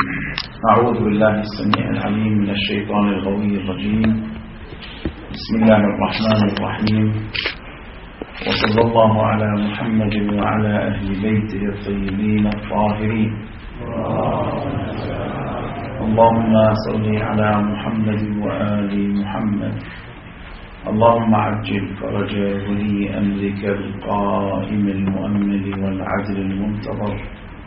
أعوذ بالله السميع العليم من الشيطان الغوي الرجيم. بسم الله الرحمن الرحيم، وصلى الله على محمد وعلى أهل بيته الطيبين الطاهرين. اللهم صل على محمد وآل محمد. اللهم عجل فرج ولي أمرك القائم المؤمل والعدل المنتظر،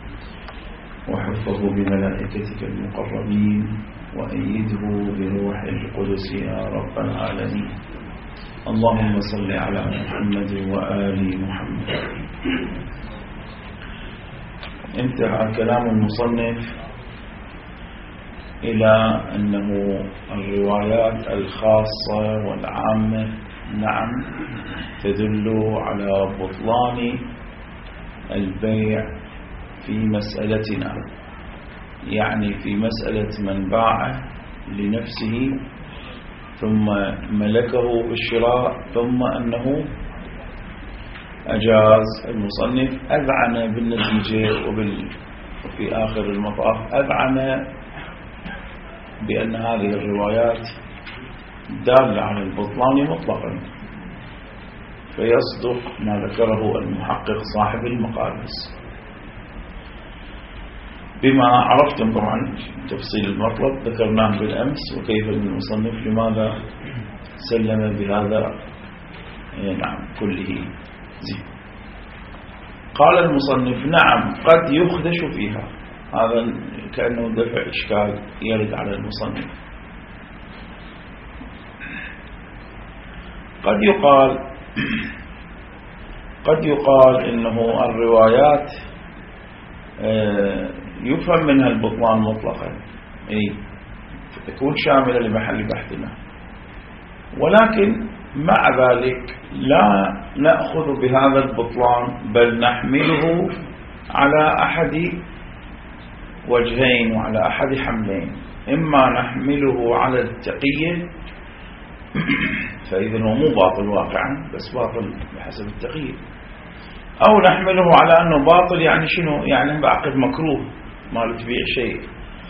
وحفظه بملائكتك المقربين، وأيده بروح القدس يا رب العالمين. اللهم صل على محمد وآل محمد. انتهى كلام المصنف إلى أنه الروايات الخاصة والعامة نعم تدل على بطلان البيع في مسألتنا، يعني في مسألة من باع لنفسه ثم ملكه بالشراء ثم أنه أجاز. المصنف أذعن بالنتيجة وفي آخر المطاف أذعن بأن هذه الروايات دالة على البطلان مطلقا، فيصدق ما ذكره المحقق صاحب المقابس. بما عرفتم طبعا تفصيل المطلب ذكرناه بالأمس، وكيف المصنف لماذا سلم بهذا نعم كله. زين. قال المصنف نعم قد يخدش فيها. هذا كأنه دفع إشكال يرد على المصنف. قد يقال إنه الروايات يفهم منها البطلان مطلقا، تكون شاملة لمحل بحثنا، ولكن مع ذلك لا نأخذ بهذا البطلان، بل نحمله على أحد وجهين وعلى أحد حملين. إما نحمله على التقية، فإذا هو مو باطل واقعا بس باطل بحسب التقية، أو نحمله على أنه باطل يعني شنو، يعني بعقد مكروه، ما تبيع شيء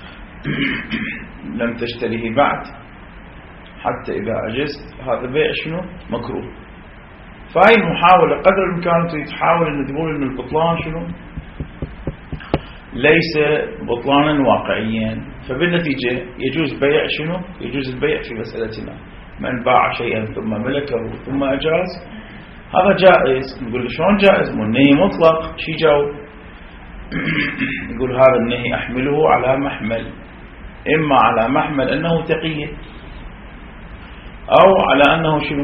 لم تشتريه بعد حتى إذا أجزت، هذا بيع شنو مكروه. فهي المحاولة قدر الإمكان تحاول أن تقول أن البطلان شنو ليس بطلانا واقعيا. فبالنتيجة يجوز بيع شنو، يجوز البيع في مسألتنا من باع شيئا ثم ملكه ثم أجاز، هذا جائز. نقول شلون جائز؟ النهي مطلق. شي جاوب؟ يقول هذا النهي أحمله على محمل، إما على محمل أنه تقية، أو على أنه شنو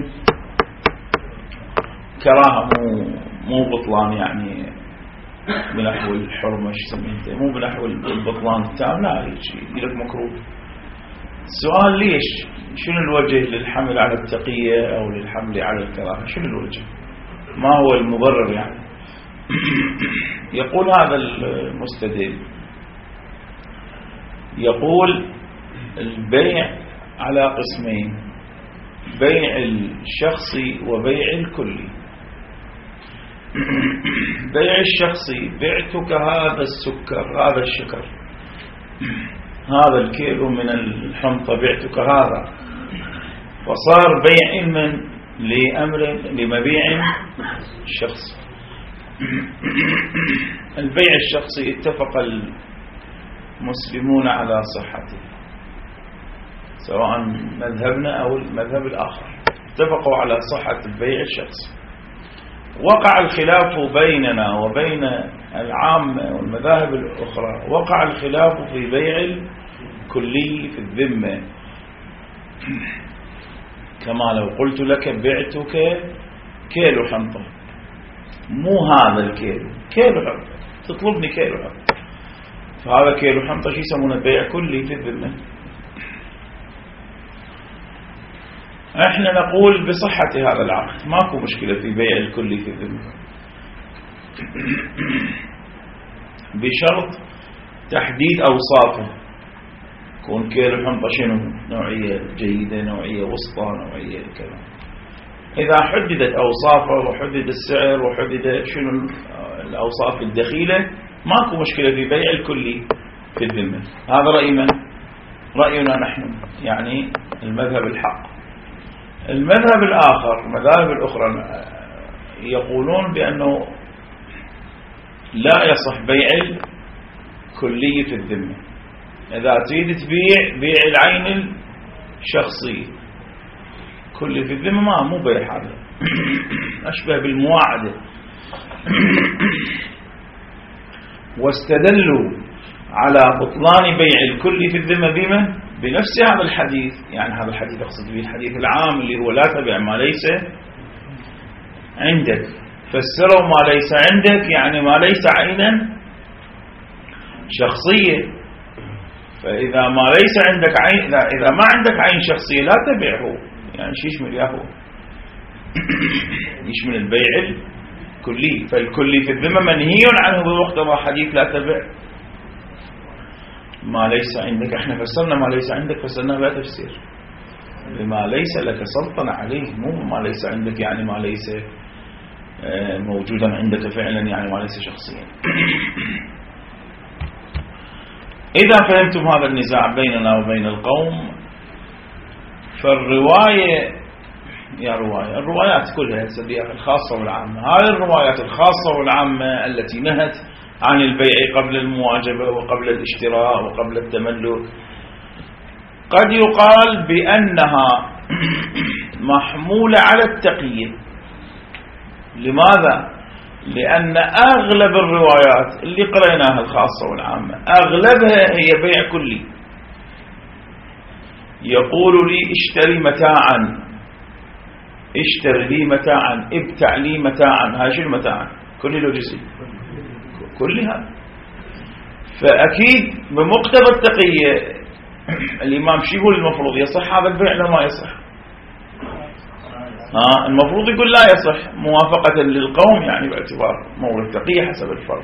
كراهة، مو بطلان يعني بنحو الحرمة، مو بنحو البطلان التام، لا يجي مكروه. السؤال ليش؟ شنو الوجه للحمل على التقية أو للحمل على الكراهة؟ شنو الوجه؟ ما هو المبرر يعني؟ يقول هذا المستدل، يقول البيع على قسمين: بيع الشخصي وبيع الكلي. بيع الشخصي: بعتك هذا السكر، هذا الشكر، هذا الكيلو من الحنطة، بعتك هذا، فصار بيع من لمبيع شخصي. البيع الشخصي اتفق المسلمون على صحته، سواء مذهبنا أو المذهب الآخر اتفقوا على صحة البيع الشخصي. وقع الخلاف بيننا وبين العامة والمذاهب الأخرى، وقع الخلاف في بيع الكلي في الذمة، كما لو قلت لك بعتك كيلو حنطة، مو هذا الكيلو، كيلو حنطة، تطلبني كيلو حنطة، فهذا كيلو حنطة شو يسمونه بيع كلي في الذمة. احنا نقول بصحة هذا العقد، ماكو مشكلة في بيع الكلي في الذمة، بشرط تحديد أوصافه، يكون كيلو حنطة شنو، نوعية جيدة، نوعية وسطى، نوعية كذا. إذا حددت أوصافه وحدد السعر وحدد شنو الأوصاف الدخيلة، ماكو مشكلة في بيع الكلي. في الذمة. هذا رأي من؟ رأينا نحن، يعني المذهب الحق. المذهب الآخر، المذاهب الأخرى يقولون بأنه لا يصح بيع الكلي في الذمة. إذا تريد تبيع بيع العين الشخصية، كلي في الذمة مو بيع، هذا أشبه بالمواعدة. واستدلوا على بطلان بيع الكلي في الذمة بنفس هذا الحديث. يعني هذا الحديث أقصد به الحديث العام اللي هو لا تبيع ما ليس عندك. فسروا ما ليس عندك يعني ما ليس عينا شخصية. فإذا ما ليس عندك عين، إذا ما عندك عين شخصية لا تبيعه. يعني شو يشمل ياهو؟ يشمل البيع الكلي. فالكلي في الذمة منهي عنه بمقتضى حديث لا تبيع ما ليس عندك. احنا فسرنا ما ليس عندك، فسرنا بها تفسير بما ليس لك سلطنة عليه، مو ما ليس عندك يعني ما ليس موجودا عندك فعلا، يعني ما ليس شخصيا. إذا فهمتم هذا النزاع بيننا وبين القوم، فالرواية الروايات كلها الخاصة والعامة، هذه الروايات الخاصة والعامة التي نهت عن البيع قبل المواجبة وقبل الاشتراء وقبل التملك، قد يقال بأنها محمولة على التقييد. لماذا؟ لأن أغلب الروايات اللي قرأناها الخاصة والعامة أغلبها هي بيع كلي. يقول لي اشتري متاعا، اشتري لي متاعا، ابتع لي متاعا. هاي شو المتاعا؟ كلي لو جزئي كلها. فأكيد بمقتضى التقية الإمام شو يقول؟ المفروض يصح هذا البيع لا ما يصح؟ المفروض يقول لا يصح موافقة للقوم، يعني باعتبار مورد التقية حسب الفرض.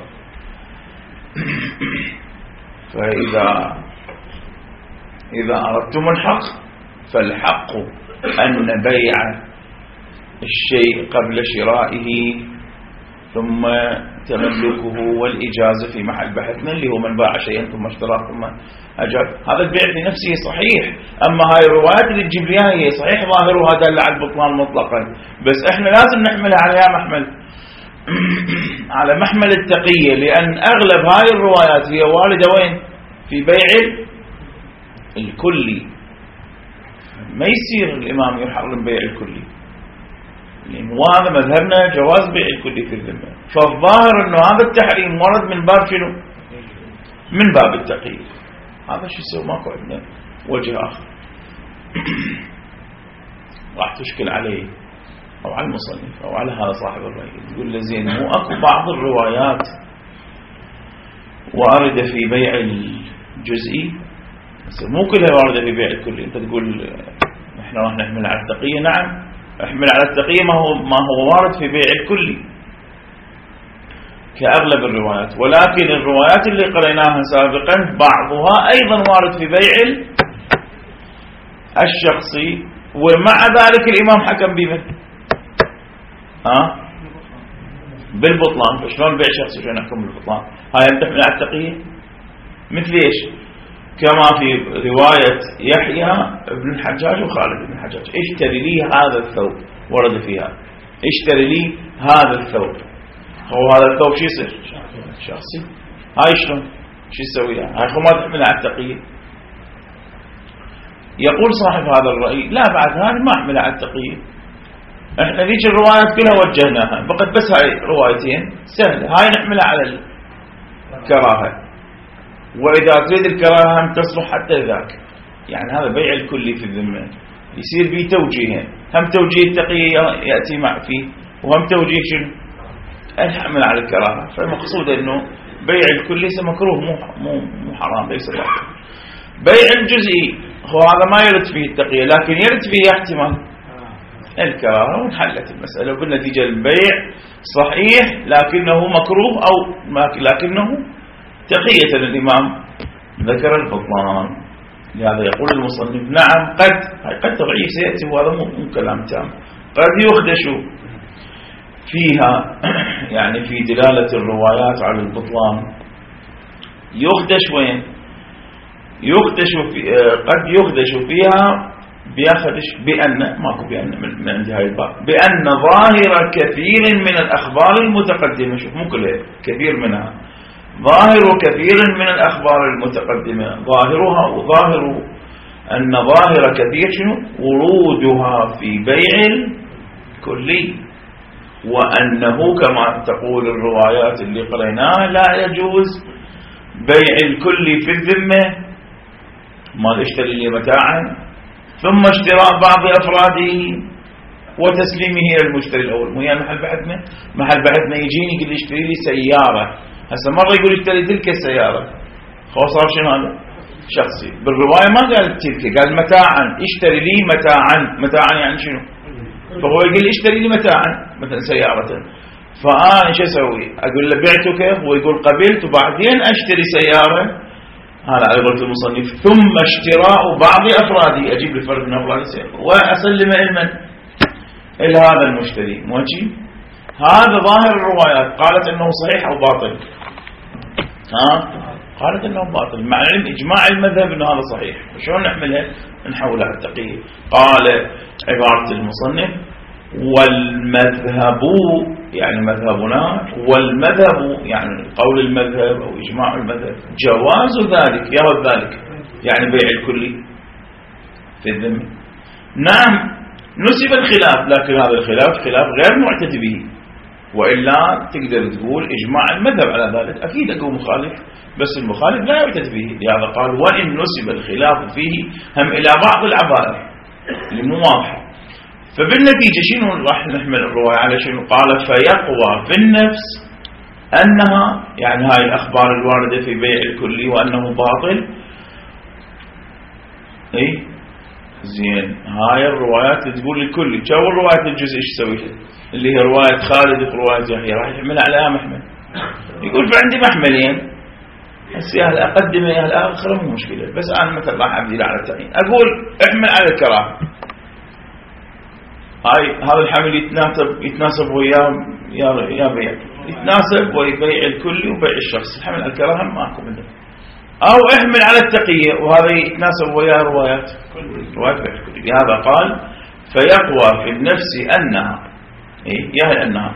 فإذا أردتم الحق فالحق أن بيع الشيء قبل شرائه ثم تملكه والإجازة في محل بحثنا اللي هو من باع شيئا ثم اشتراه ثم أجاب، هذا البيع بنفسه صحيح. أما هاي الروايات اللي تجيب لي هي صحيح ظاهرها دل على البطلان مطلقا، بس احنا لازم نحملها على محمل التقية، لأن أغلب هاي الروايات هي واردة وين؟ في بيع الكلي. ما يصير الإمام يحرم بيع الكلي، لأن هذا مذهبنا جواز بيع الكلي في الذمة. فالظاهر أنه هذا التحريم ورد من باب شنو؟ من باب التقييد. هذا شو يسوي؟ ماكو عندنا وجه آخر. راح تشكل عليه أو على المصنف أو على هذا صاحب الرأي، يقول له زين مو أكو بعض الروايات واردة في بيع الجزئي، مو كلها واردة في بيع الكلي. أنت تقول إحنا راح نحمل على التقية. نعم احمل على التقية ما هو وارد في بيع الكلي كأغلب الروايات، ولكن الروايات اللي قرأناها سابقا بعضها أيضا وارد في بيع الشخصي، ومع ذلك الإمام حكم به بالبطلان. فشلون بيع شخصي شلون نحكم بالبطلان؟ هاي تحمل على التقية. مثل ايش؟ كما في رواية يحيى بن الحجاج وخالد بن الحجاج، اشتري لي هذا الثوب، ورد فيها اشتري لي هذا الثوب. هو هذا الثوب شو يصير؟ شخصي. هاي شلون؟ شو يسوي؟ هاي خو ما تحمل على التقية. يقول صاحب هذا الرأي لا، بعد هذه ما احمل على التقية، احنا ذيك الروايات كلها وجهناها، فقط بس هاي روايتين سهلة، هاي نحملها على الكراهة، وإذا تريد الكراهة هم تصلح حتى ذاك. يعني هذا بيع الكلي في الذمة يصير به توجيهين، هم توجيه التقية يأتي مع فيه، وهم توجيه شنو؟ الحمل على الكراهة. فالمقصود أنه بيع الكلي ليس مكروه، مو حرام، ليس باطل. بيع الجزئي هو هذا ما يرد فيه التقية، لكن يرد فيه احتمال الكراهة، وانحلت المسألة، وبالنتيجة البيع صحيح لكنه مكروه أو لكنه تقية الإمام ذكر البطلان. لهذا يقول المصنف نعم قد تضعيف سيأتي، وهذا مو كلام تام، قد يخدش فيها يعني في دلالة الروايات على البطلان. يخدش وين؟ قد يخدش فيها بياخدش بأن ماكو بأن من عند هاي الباب بأن ظاهر كثير من الأخبار المتقدمة. شوف مو كلها كثير منها، ظاهر كثير من الأخبار المتقدمة ظاهرها وظاهر أن ظاهر كثير شنو ورودها في بيع الكلي، وأنه كما تقول الروايات اللي قريناها لا يجوز بيع الكلي في الذمة ما اشتري لي متاعا ثم اشتراء بعض أفراده وتسليمه إلى المشتري الأول. مو يعني محل بحثنا يجيني يقول لي اشتري لي سيارة، هسه مرة يقول اشتري تلك السيارة، خلاص صار شنو هذا شخصي. بالرواية ما قال تلك، قال متاعا، اشتري لي متاعا يعني شنو؟ فهو يقول لي اشتري لي متاعا مثلا سيارة، فأنا شو أسوي؟ أقول له بعتك، هو يقول قبلت وبعدين أشتري سيارة، هذا على قولة المصنف ثم اشتراء بعض أفرادي، أجيب الفرد من أفراد السيارة وأسلم إلى هذا المشتري. موجه هذا ظاهر الروايات. قالت أنه صحيح أو باطل؟ قالت أنه باطل، مع العلم إجماع المذهب أنه هذا صحيح. شلون نحملها؟ نحولها التقية. قال عبارة المصنف والمذهب يعني مذهبنا، والمذهب يعني قول المذهب أو إجماع المذهب جواز ذلك، يرى ذلك يعني بيع الكلي في الذمة. نعم نسب الخلاف، لكن هذا الخلاف خلاف غير معتد به، وإلا تقدر تقول إجماع المذهب على ذلك. أكيد أكو مخالف، بس المخالف لا يعتد به، لهذا قال وإن نسب الخلاف فيه هم إلى بعض العبارة اللي مو واضحة. فبالنتيجة شنو راح نحمل الرواية على شنو؟ قال فيقوى في النفس أنها يعني هاي الأخبار الواردة في بيع الكلي وأنه باطل. إيه زين، هاي الروايات اللي تقول الكلي، شو الروايات الجزء ايش تسوي؟ اللي هي رواية خالد ورواية يحيى، راح يحملها على محمل. يقول فعندي محملين، هسه اهل اقدمه اهل اخره مو مشكلة، بس انا مثلا راح ابدي على التعيين، اقول احمل على الكراهة. هاي هذا الحمل يتناسب وياه يا بيع، يتناسب ويبيع الكلي وبيع الشخص. الحمل على الكراهة ماكو منه. او احمل على التقية وهذا يتناسب وياه روايات بيع الكلي. لهذا قال فيقوى في النفس انها يعني انها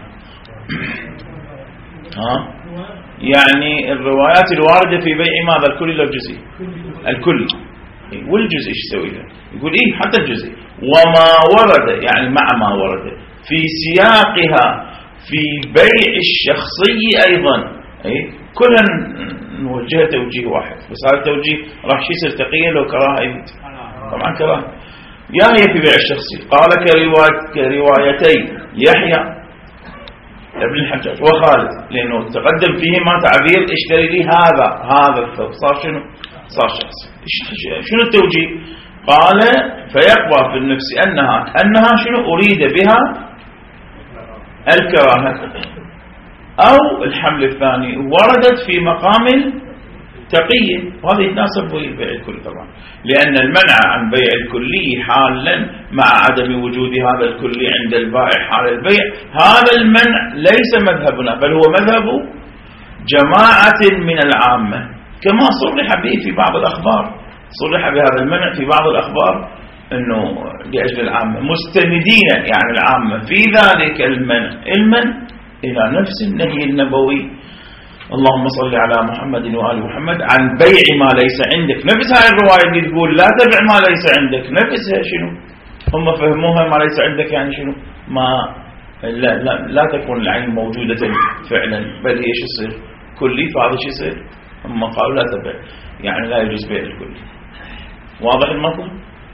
يعني الروايات الواردة في بيع ماذا؟ الكلي لا الجزئي؟ الكلي والجزء ايش يسوي له؟ يقول حتى الجزء وما ورد يعني مع ما ورد في سياقها في بيع الشخصي ايضا، كلها نوجهها توجيه واحد، بس هذا التوجيه راح يصير تقية لو كراهه طبعا كراهه. يا هي في بيع الشخصي قال كروايتي يحيى ابن الحجاج وخالد، لأنه تقدم فيهما تعبير اشتري لي هذا الثوب، صار شنو؟ صار شخص. شنو التوجيه؟ قال فيقوى في النفس أنها شنو أريد بها الكراهة، أو الحمل الثاني وردت في مقام تقية، وهذا يتناسب بيع الكل طبعا، لأن المنع عن بيع الكلي حالا مع عدم وجود هذا الكلي عند البائع حال البيع، هذا المنع ليس مذهبنا بل هو مذهب جماعة من العامة، كما صرح به في بعض الأخبار، صرح بهذا المنع في بعض الأخبار أنه لأجل العامة مستندين يعني العامة في ذلك المنع إلى نفس النهي النبوي اللهم صل على محمد وآل محمد عن بيع ما ليس عندك. نفس هاي الرواية اللي تقول لا تبع ما ليس عندك، نفسها شنو هم فهموها ما ليس عندك يعني شنو ما لا تكون العين موجودة فعلا، بل هي شو يصير كلي، فهذا شو يصير هم قالوا لا تبع يعني لا يجوز بيع الكلي. واضح المطلب؟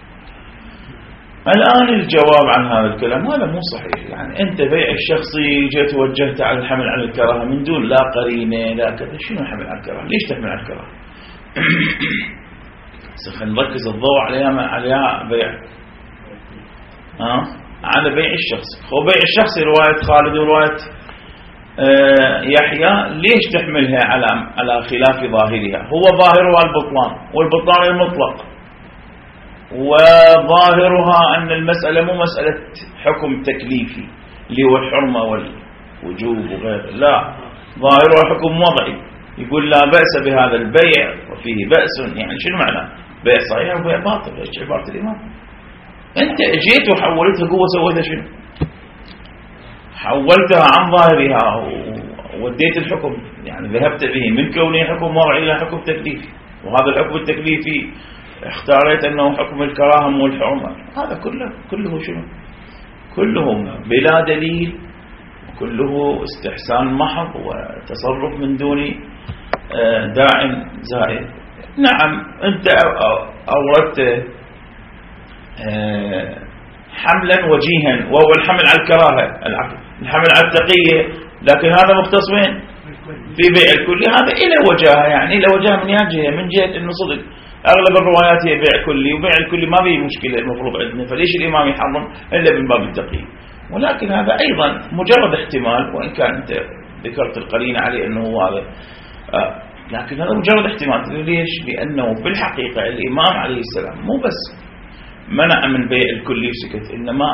الآن الجواب عن هذا الكلام هذا مو صحيح. يعني أنت بيع الشخصي جيت وجهت على الحمل على الكراهة من دون لا قرينة لا كذا، شنو حمل على الكراهة؟ ليش تحمل على الكراهة؟ خلينا نركز الضوء عليها بيع على بيع الشخصي. هو بيع الشخصي رواية خالد ورواية يحيى ليش تحملها على خلاف ظاهرها؟ هو ظاهرها البطلان، والبطلان المطلق، وظاهرها أن المسألة مو مسألة حكم تكليفي اللي هو الحرمة والوجوب وغيره، لا ظاهرها حكم وضعي، يقول لا بأس بهذا البيع وفيه بأس، يعني شنو معنى بيع صحيح وبيع باطل؟ ايش عبارة الإمام؟ أنت جيت وحولتها قوة، سويتها شنو؟ حولتها عن ظاهرها ووديت الحكم، يعني ذهبت به من كونه حكم وضع إلى حكم تكليفي، وهذا الحكم التكليفي اختاريت أنه حكم الكراهة والحرمة. هذا كله شنو؟ كله بلا دليل، كله استحسان محض وتصرف من دون داع زائد. نعم أنت أوردت حملا وجيها وهو الحمل على الكراهة، الحمل على التقية، لكن هذا مختص وين؟ في بيع الكلي. هذا إلى وجهه، يعني إلى وجهه من جهة أنه صدق أغلب الروايات هي بيع كلي، وبيع الكلي ما به مشكلة المفروض عندنا، فليش الإمام يحرم إلا من باب التقية؟ ولكن هذا أيضا مجرد احتمال، وإن كان أنت ذكرت القرينة عليه أنه هذا لكن هذا مجرد احتمال. ليش؟ لأنه في الحقيقة الإمام عليه السلام مو بس منع من بيع الكلي وسكت، إنما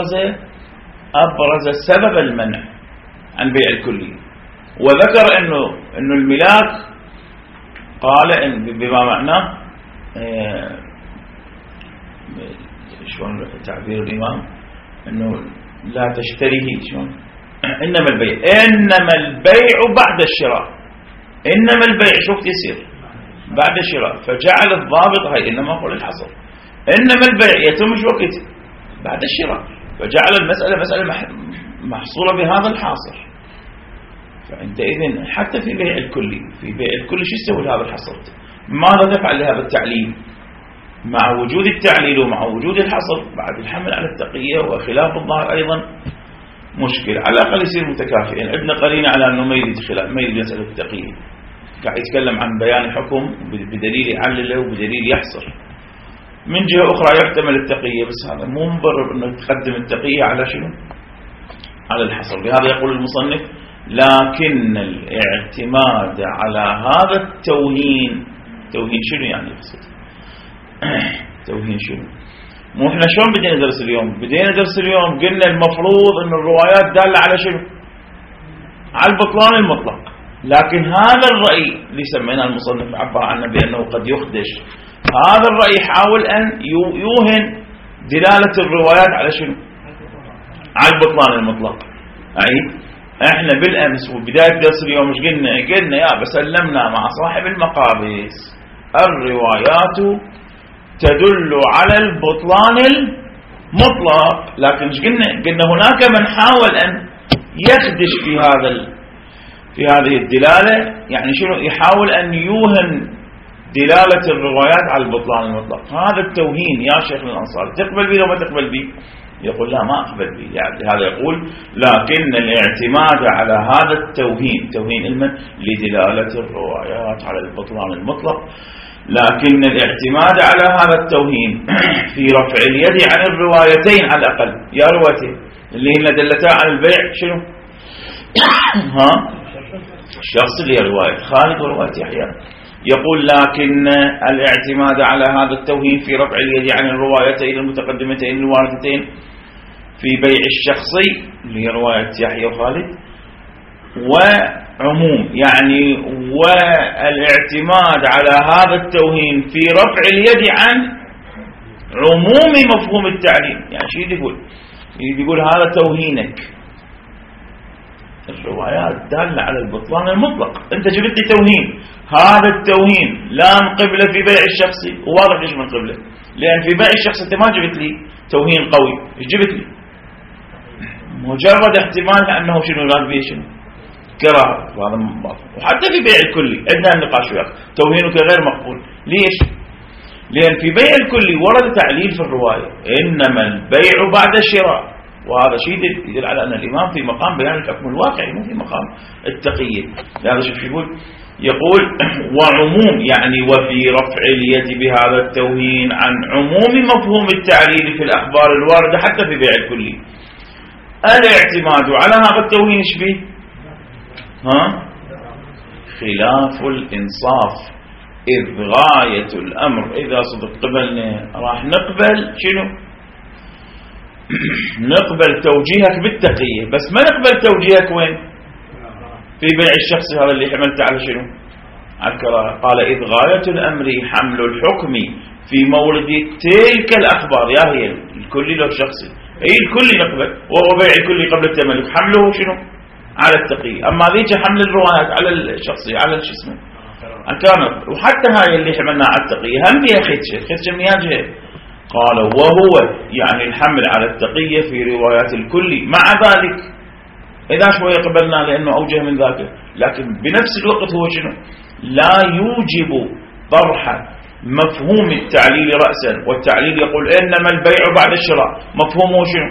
أبرز سبب المنع عن بيع الكلي، وذكر أنه الملاك قال إن بما معناه شلون تعبير الإمام أنه لا تشتريه، شلون إنما البيع بعد الشراء، إنما البيع شوف يصير بعد الشراء، فجعل الضابط هاي إنما هو الحصر، إنما البيع يتم وقت بعد الشراء، فجعل المسألة مسألة محصورة بهذا الحاصر. فأنت إذن حتى في بيع الكلي شو يسوي لهذا الحصر؟ ماذا تفعل لهذا التعليل؟ مع وجود التعليل ومع وجود الحصر بعد الحمل على التقية وخلاف الظاهر أيضا مشكلة، على الأقل يصير متكافئين. عندنا قرينة على أنه ميل مسألة التقية، قاعد يتكلم عن بيان حكم بدليل يعلله وبدليل يحصر. من جهة أخرى يحتمل التقية، بس هذا مو مبرر أنه تقدم التقية على شنو؟ على الحصر. لهذا يقول المصنف لكن الاعتماد على هذا التوهين شنو يعني يقصد؟ توهين شنو؟ مو احنا شلون بدينا ندرس اليوم قلنا المفروض ان الروايات دالة على شنو؟ على البطلان المطلق، لكن هذا الرأي اللي سميناه المصنف عبر عنه بأنه قد يخدش، هذا الرأي يحاول أن يوهن دلالة الروايات على شنو؟ على البطلان المطلق. احنا بالأمس وبداية درس اليوم مش قلنا يا بسلمنا مع صاحب المقابس الروايات تدل على البطلان المطلق، لكن قلنا هناك من حاول أن يخدش في هذه الدلالة، يعني شنو؟ يحاول أن يوهن دلالة الروايات على البطلان المطلق. هذا التوهين يا شيخ الأنصار تقبل به لو ما تقبل به؟ يقول لا ما أقبل به. يعني هذا يقول لكن الاعتماد على هذا توهين المن لدلالة الروايات على البطلان المطلق، لكن الاعتماد على هذا التوهين في رفع اليد عن الروايتين على الأقل، يا روايتين اللي هن دلتا على البيع شنو؟ الشخص اللي هي رواية خالد ورواية يحيى. يقول لكن الاعتماد على هذا التوهين في رفع اليد عن الروايتين المتقدمتين الواردتين في بيع الشخصي اللي هي رواية يحيى وخالد وعموم، يعني والاعتماد على هذا التوهين في رفع اليد عن عموم مفهوم التعليم. يعني شيء يقول هذا توهينك، الروايات دالة على البطلان المطلق، انت جبت لي توهين، هذا التوهين لا من قبله في بيع الشخصي، وواضح ليش من قبله، لأن في بيع الشخصي انت ما جبت لي توهين قوي، ايش جبت لي؟ مجرد احتمال انه شنو يراد به شنو؟ كراهة، وهذا باطل. وحتى في بيع الكلي عندنا النقاش وياك توهينك غير مقبول، ليش؟ لأن في بيع الكلي ورد تعليل في الرواية إنما البيع بعد الشراء، وهذا شيء يدل على أن الإمام في مقام بيان الحكم الواقعي مو في مقام التقية. لهذا شوف يقول وعموم، يعني وفي رفع اليد بهذا التوهين عن عموم مفهوم التعليل في الأخبار الواردة حتى في بيع الكلي. الاعتماد على هذا التوهين ايش فيه؟ خلاف الإنصاف، إذ غاية الأمر إذا صدق قبلنا راح نقبل شنو؟ نقبل توجيهك بالتقية، بس ما نقبل توجيهك وين؟ في بيع الشخص هذا اللي حملته على شنو؟ على الكراهة. قال إذ غاية الأمر حمل الحكم في مورد تلك الأخبار، يا هي الكلي لو شخصي، أي الكلي نقبل، وهو بيع الكلي قبل التملك، حمله شنو؟ على التقي. أما ذيك حمل الروايات على الشخصي، على شو اسمه الكامل. وحتى هاي اللي حملناها على التقي هم بها خدشة مياجهة. قال وهو يعني الحمل على التقية في روايات الكلي، مع ذلك إذا شوية قبلنا لأنه أوجه من ذاك، لكن بنفس الوقت هو شنو؟ لا يوجب طرح مفهوم التعليل رأسا، والتعليل يقول إنما البيع بعد الشراء، مفهومه شنو؟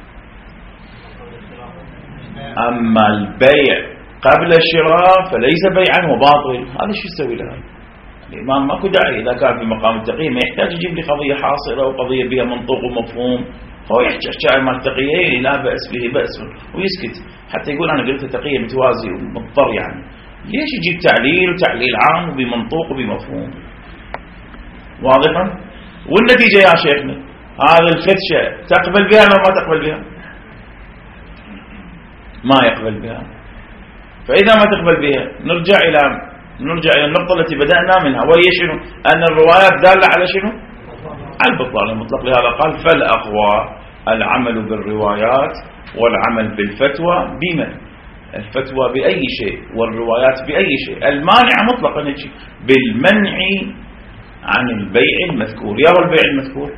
أما البيع قبل الشراء فليس بيعا وباطل. هذا شو يسوي له الإمام؟ ماكو داعي إذا كان في مقام التقية ما يحتاج يجيب لي قضية حاصلة وقضية بها منطوق ومفهوم، هو يحكي مال التقية لا بأس به بأس ويسكت، حتى يقول أنا قلت تقية متوازي ومضطر. يعني ليش يجيب تعليل وتعليل عام وبمنطوق وبمفهوم؟ واضحا؟ والنتيجة يا شيخنا هذا الخدشة تقبل بها لو ما تقبل بها؟ ما يقبل بها. فإذا ما تقبل بها نرجع إلى النقطة التي بدأنا منها، وهي شنو؟ أن الروايات دالة على شنو؟ على البطلان المطلق. لهذا قال فالأقوى العمل بالروايات والعمل بالفتوى. بما الفتوى بأي شيء والروايات بأي شيء. المانع مطلقا بالمنع عن البيع المذكور. يا هو البيع المذكور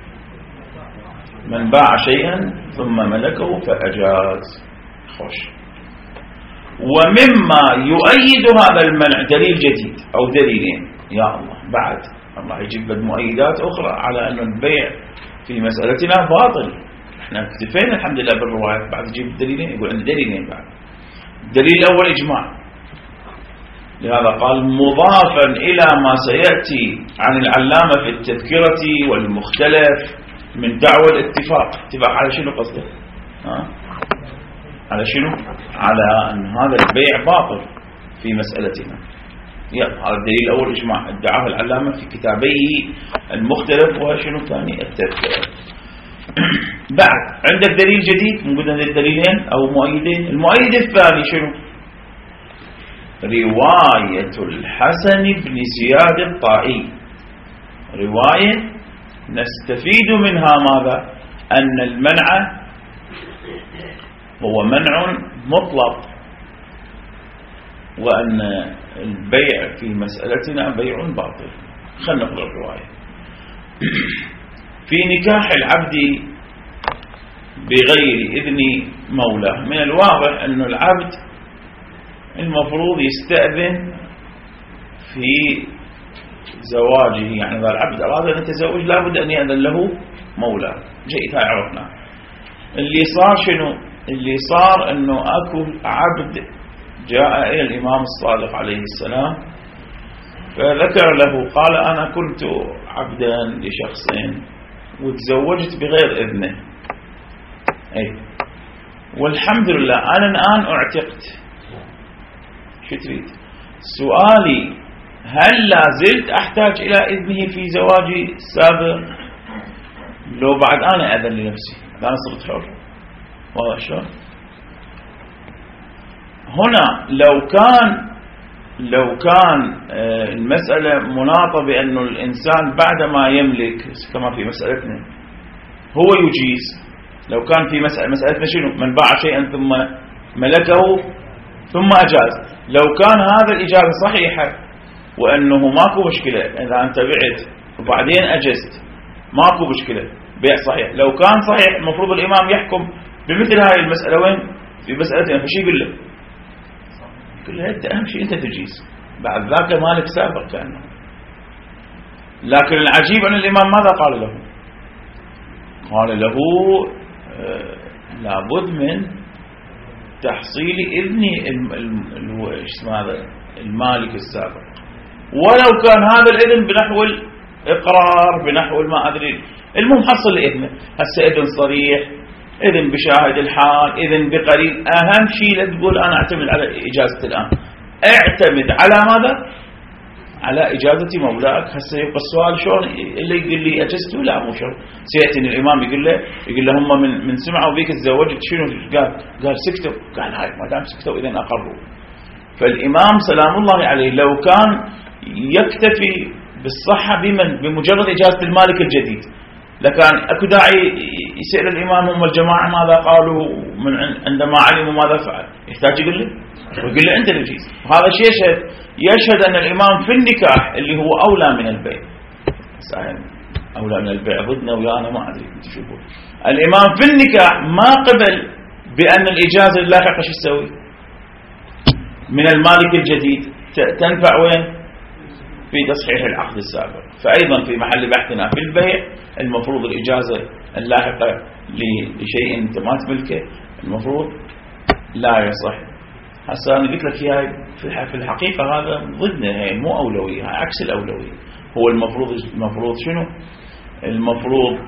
من باع شيئا ثم ملكه فأجاز. خوش. ومما يؤيد هذا المنع دليل جديد أو دليلين. يا الله بعد الله يجيب مؤيدات أخرى على أن البيع في مسألتنا باطل. احنا اكتفينا الحمد لله بالروايات، بعد يجيب دليلين، يقول عندنا دليلين بعد. الدليل الأول إجماع. لهذا قال مضافا إلى ما سيأتي عن العلامة في التذكرة والمختلف من دعوى الاتفاق. اتفاق على شنو قصده؟ على شنو؟ على أن هذا البيع باطل في مسألتنا. هذا الدليل الأول إجماع ادعاه العلامة في كتابيه المختلف وشنو ثاني التذكرة. بعد عندك دليل جديد، موجود عندك دليلين أو مؤيدين. المؤيد الثاني شنو؟ رواية الحسن بن زياد الطائي، رواية نستفيد منها ماذا؟ أن المنع هو منع مطلق، وأن البيع في مسألتنا بيع باطل. خلنا نقرأ الرواية. في نكاح العبد بغير إذن مولاه، من الواضح أن العبد المفروض يستأذن في زواجه. يعني إذا العبد أراد أن يتزوج لابد أن يأذن له مولاه. جيد، هاي عرفنا. اللي صار شنو؟ اللي صار أنه أكو عبد جاء إلى الإمام الصادق عليه السلام فذكر له، قال أنا كنت عبدا لشخص وتزوجت بغير إذنه، والحمد لله أنا الآن اعتقت. شو تريد؟ سؤالي هل لا زلت أحتاج إلى إذنه في زواجي السابق لو بعد أنا أذن لنفسي؟ أنا صرت حر. واضح شلون؟ هنا لو كان المسألة مناطة بأنه الإنسان بعدما يملك كما في مسألتنا هو يجيز. لو كان في مسألتنا شنو؟ من باع شيئا ثم ملكه ثم أجاز. لو كان هذا الإجازة صحيحة وأنه ماكو مشكلة، إذا أنت بعت وبعدين أجزت ماكو مشكلة، بيع صحيح. لو كان صحيح المفروض الإمام يحكم بمثل هاي المسألة. وين؟ في مسألتنا. فشي يقول له؟ يقول له أنت أهم شيء أنت تجيز، بعد ذاك مالك سابق كأنه. لكن العجيب أن الإمام ماذا قال له؟ قال له لابد من تحصيل إذن المالك السابق، ولو كان هذا الإذن بنحو الإقرار، بنحو ما أدري، المهم حصل الإذن. هسه إذن صريح، إذن بشاهد الحال، إذن بقرين. أهم شيء لا تقول أنا أعتمد على إجازة الآن، اعتمد على ماذا؟ على إجازة مولاك. هسه يبقى السؤال شلون اللي يقول لي أجزته؟ لا مو شرط. سيأتي الإمام يقول له هم من سمعوا بيك تزوجت شنو؟ قال سكتوا. قال هاي ما دام سكتوا إذن أقروا. فالإمام سلام الله عليه لو كان يكتفي بالصحة بمجرد إجازة المالك الجديد لكان أكو داعي يسأل الإمام هم الجماعة ماذا قالوا عندما علموا ماذا فعل. يحتاج يقول له أنت اللي تجيز. وهذا شيء يشهد أن الإمام في النكاح اللي هو أولى من البيع، أولى من البيع ضدنا ويانا ما أدري كنت شوفوا. الإمام في النكاح ما قبل بأن الإجازة اللاحقة شو تسوي من المالك الجديد تنفع وين؟ في تصحيح العقد السابق. فأيضا في محل بحثنا في البيع المفروض الإجازة اللاحقة لشيء أنت ما تملكه المفروض لا يصح. هسه أنا قلت لك هي في الحقيقة هذا ضدنا، هي مو أولوية، هي عكس الأولوية. هو المفروض شنو؟ المفروض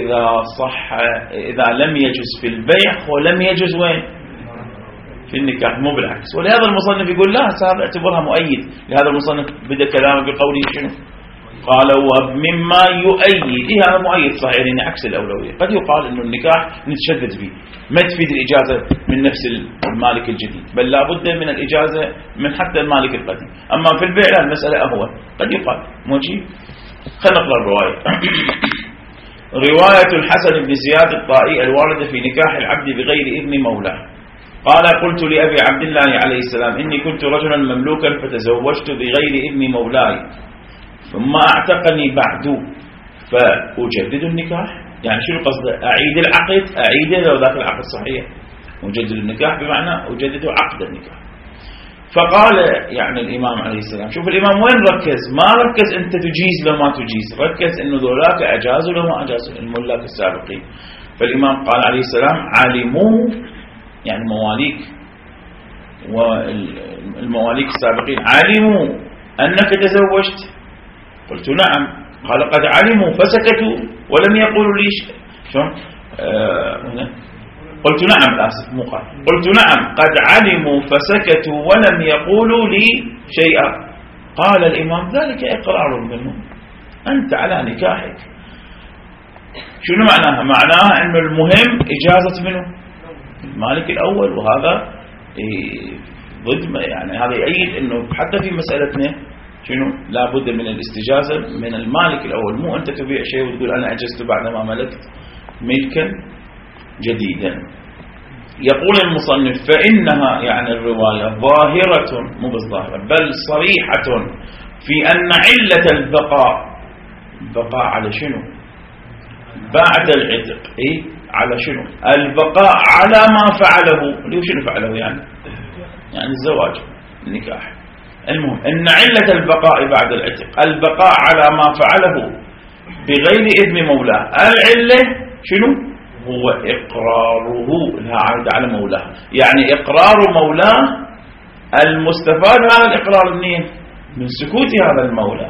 إذا لم يجز في البيع هو لم يجز وين؟ في النكاح، مو بالعكس. ولهذا المصنف يقول لا هذا اعتبرها مؤيد. لهذا المصنف بدأ كلامه بقوله شنو؟ قال ومما يؤيد. هذا مؤيد صحيح لأن عكس الأولوية. قد يقال إنه النكاح نتشدد فيه ما تفيد الإجازة من نفس المالك الجديد، بل لا بد من الإجازة من حتى المالك القديم. أما في البيع لا، المسألة أهون. قد يقال موجي. خلينا نقرأ الرواية. رواية الحسن بن زياد الطائي الواردة في نكاح العبد بغير إذن مولاه. قال قلت لأبي عبد الله عليه السلام إني كنت رجلا مملوكا فتزوجت بغير إذن مولاي ثم أعتقني بعد فأجدد النكاح. يعني شو القصد؟ أعيد العقد، أعيده لو ذاك العقد صحيح. أجدد النكاح بمعنى أجدد عقد النكاح. فقال يعني الإمام عليه السلام، شوف الإمام وين ركز؟ ما ركز أنت تجيز لو ما تجيز، ركز إنه ذولاك أجازوا لو ما أجازوا الملاك السابقين. فالإمام قال عليه السلام علموا يعني مواليك والمواليك السابقين علموا أنك تزوجت. قلت نعم. قال قد علموا فسكتوا ولم يقولوا لي شلون؟ قلت نعم، آسف مو قال. قلت نعم قد علموا فسكتوا ولم يقولوا لي شيئا. قال الإمام ذلك إقرار منهم أنت على نكاحك. شنو معناها؟ معناها أنه المهم إجازة منه المالك الأول. وهذا ضد يعني هذا يؤيد أنه حتى في مسألتنا شنو لا بد من الاستجازة من المالك الأول. مو أنت تبيع شيء وتقول أنا أجزت بعدما ملكت ملكا جديدا. يقول المصنف فإنها يعني الرواية ظاهرة مو بالظاهرة بل صريحة في أن علة البقاء على شنو بعد العتق على شنو البقاء على ما فعله. اللي شنو فعله يعني الزواج النكاح. المهم أن علة البقاء بعد العتق البقاء على ما فعله بغير إذن مولاه. العلة شنو؟ هو إقراره لها عائد على مولاه. يعني إقرار مولاه المستفاد هذا الإقرار منين؟ من سكوت هذا المولى.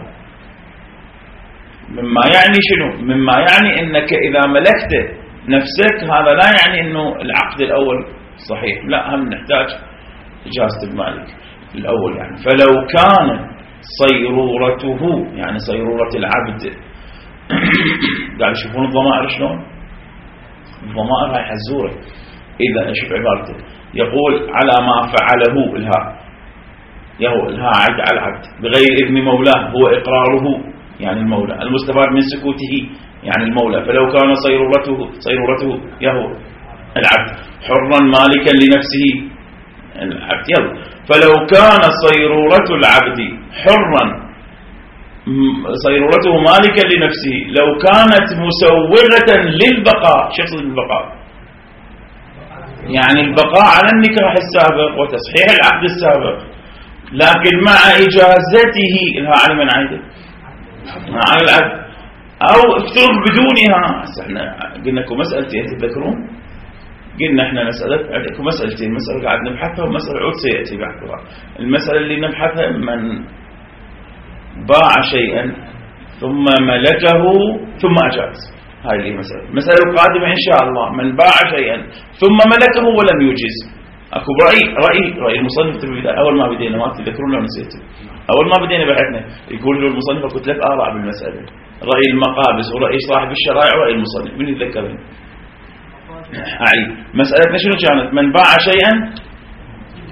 مما يعني شنو؟ مما يعني أنك إذا ملكت نفسك هذا لا يعني أنه العقد الأول صحيح، لا هم نحتاج إجازة المالك الأول يعني. فلو كان صيرورته يعني صيرورة العبد قاعد يشوفون الضمائر شلون؟ الضمائر هاي حزورة. إذا شوف عبارته يقول على ما فعله الها عد على العبد بغير إذن مولاه هو إقراره يعني المولى المستفاد من سكوته يعني المولى. فلو كان صيرورته يهو العبد حرا مالكا لنفسه العبد يلا. فلو كان صيرورة العبد حرا صيرورته مالكا لنفسه لو كانت مسوغة للبقاء. شو يقصد بالبقاء؟ يعني البقاء على النكاح السابق وتصحيح العقد السابق، لكن مع إجازته لها على من عيده على العبد أو افترض بدونها. احنا قلنا لكم مسألتين تذكرون؟ قلنا احنا مسألتين، مسألة قاعد نبحثها ومسألة عود سيأتي بحثها. المسألة اللي نبحثها من باع شيئا ثم ملكه ثم أجاز، هاي اللي المسألة القادمة إن شاء الله. من باع شيئا ثم ملكه ولم يجز. أكو رأي المصنف في البداية أول ما بدينا، ما تذكرون لو نسيته، أول ما بدينا بحثنا يقول له المصنف أكو 3 آراء بالمسألة: رأي المقابس ورأي صاحب الشرائع ورأي المصنف. من يتذكرني؟ مسألتنا شنو كانت؟ من باع شيئا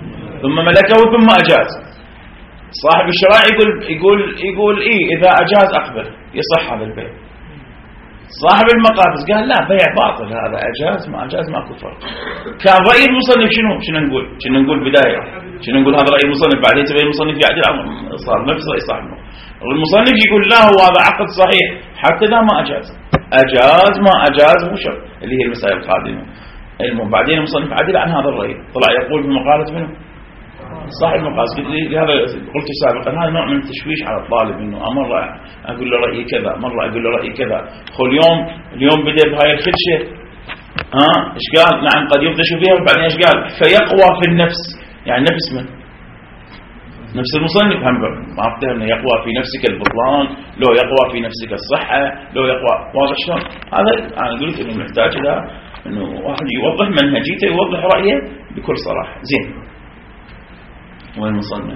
ثم ملكه ثم أجاز. صاحب الشرائع يقول إذا أجاز أقبل يصح هذا البيع. صاحب المقابض قال لا، بيع باطل هذا، أجاز ما أجاز ماكو فرق. كان رأي المصنف شنو نقول بداية، شنو نقول هذا رأي المصنف، بعدين تبين المصنف يعدل، صار نفس رأي صاحبه. المصنف يقول لا هو هذا عقد صحيح حتى لا ما أجاز ما أجاز مو شرط، اللي هي المسائل القادمة. المهم بعدين المصنف عدل عن هذا الرأي، طلع يقول بمقالة منه صاحب المقاصد. لهذا قلت سابقا هذا نوع من التشويش على الطالب، انه مرة اقول له رأيي كذا، مرة اقول له رأيي كذا. اليوم بدأ بهاي الخدشة، ايش قال؟ نعم قد يخدش فيها، وبعدين ايش قال؟ فيقوى في النفس، يعني نفس من؟ نفس المصنف هم ما افتهمنا يقوى في نفسك البطلان، لو يقوى في نفسك الصحة، لو يقوى، واضح شلون؟ هذا انا قلت انه محتاج الى انه واحد يوضح منهجيته، يوضح رأيه بكل صراحة. زين، وين المصنف؟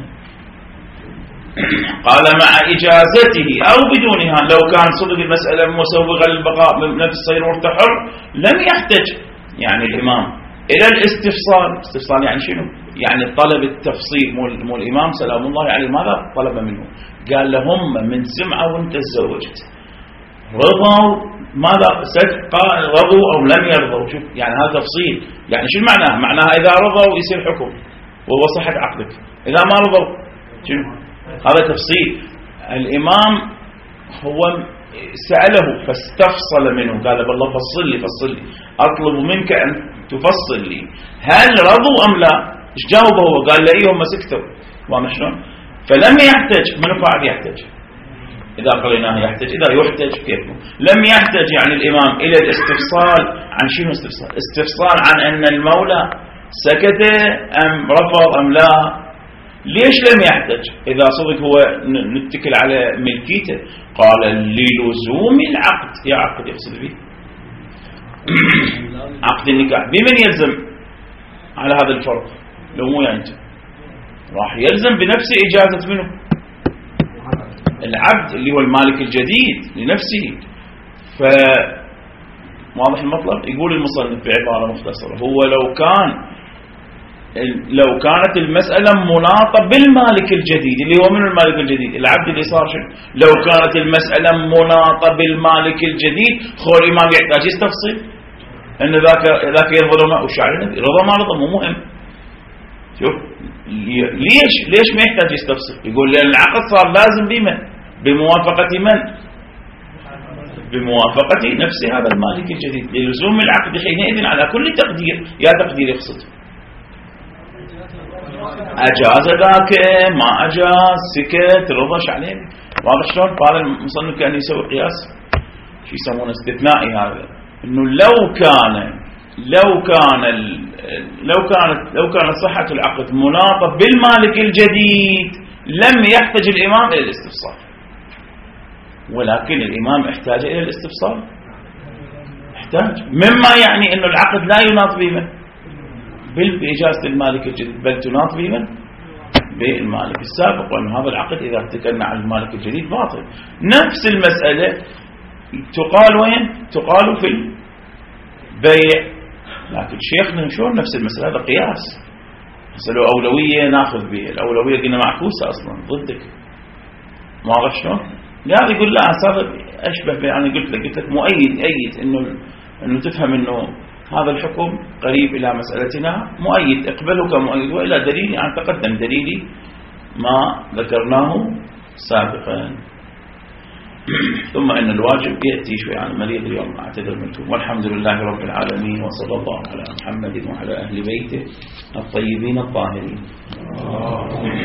قال مع إجازته أو بدونها، لو كان صدق المسألة مسوغا للبقاء بنفس صير مرتحر لم يحتج يعني الإمام إلى الاستفصال. استفصال يعني شنو؟ يعني طلب التفصيل. مو الإمام سلام الله عليه ماذا طلب منه؟ قال لهم من سمعوا وانت تزوجت، رضوا ماذا قال رضوا أو لم يرضوا. شوف يعني هذا تفصيل، يعني شو معناه؟ معناها إذا رضوا يصير حكم وهو صحة عقدك، إذا ما رضوا شنو؟ هذا تفصيل. الإمام هو سأله فاستفصل منه، قال بالله فصل لي أطلب منك أن تفصل لي هل رضوا أم لا. إيش جاوبه هو؟ قال لا هم سكتوا. واضح شلون؟ فلم يحتج. من فعل يحتج؟ إذا قريناه يحتج، إذا يحتج كيف؟ لم يحتج يعني الإمام إلى الاستفصال عن شنو؟ استفصال عن أن المولى سكت أم رفض أم لا. ليش لم يحتج؟ إذا صدق هو نتكل على ملكيته. قال للزوم العقد. يا عقد يقصد به عقد النكاح. بمن يلزم على هذا الفرق؟ لو مو يعني راح يلزم بنفس إجازة منه العبد اللي هو المالك الجديد لنفسه. واضح المطلب؟ يقول المصنف بعبارة مختصرة، هو لو كانت المسألة مناطة بالمالك الجديد، اللي هو من المالك الجديد؟ العبد اللي صار شنو؟ لو كانت المسألة مناطة بالمالك الجديد، خو الإمام يحتاج يستفصل أن ذاك يرضى ما وش على النبي، رضى ما رضى مو مهم. شوف ليش ما يحتاج يستفصل؟ يقول لأن العقد صار لازم بمن؟ بموافقة من؟ بموافقة نفس هذا المالك الجديد. للزوم العقد حينئذ على كل تقدير. يا تقدير يقصد أجاز ذاك، ما أجاز، سكت، رضش عليه. واضح شلون؟ قال المصنف كان يسوي قياس شو يسمونه استثنائي، هذا انه لو كانت صحة العقد مناطة بالمالك الجديد لم يحتاج الإمام إلى الاستفصال، ولكن الإمام احتاج إلى الاستفصال، احتاج، مما يعني أنه العقد لا يناط بمن؟ بإجازة المالك الجديد، بل تناط بمن؟ بالمالك السابق. وأن هذا العقد إذا اتكلنا على المالك الجديد باطل. نفس المسألة تقال وين؟ تقال في البيع. لكن شيخنا شلون نفس المسألة؟ هذا قياس. مسألة أولوية ناخذ بها، الأولوية قلنا معكوسة أصلا ضدك. ما أعرف شلون؟ لهذا يقول لا هذا أشبه يعني قلت لك مؤيد إنه تفهم إنه هذا الحكم قريب إلى مسألتنا، مؤيد، اقبله كمؤيد، وإلى دليل يعني تقدم دليلي ما ذكرناه سابقا. ثم إن الواجب يأتي شوي عن المريض اليوم، أعتذر منكم. والحمد لله رب العالمين، وصلى الله على محمد وعلى أهل بيته الطيبين الطاهرين.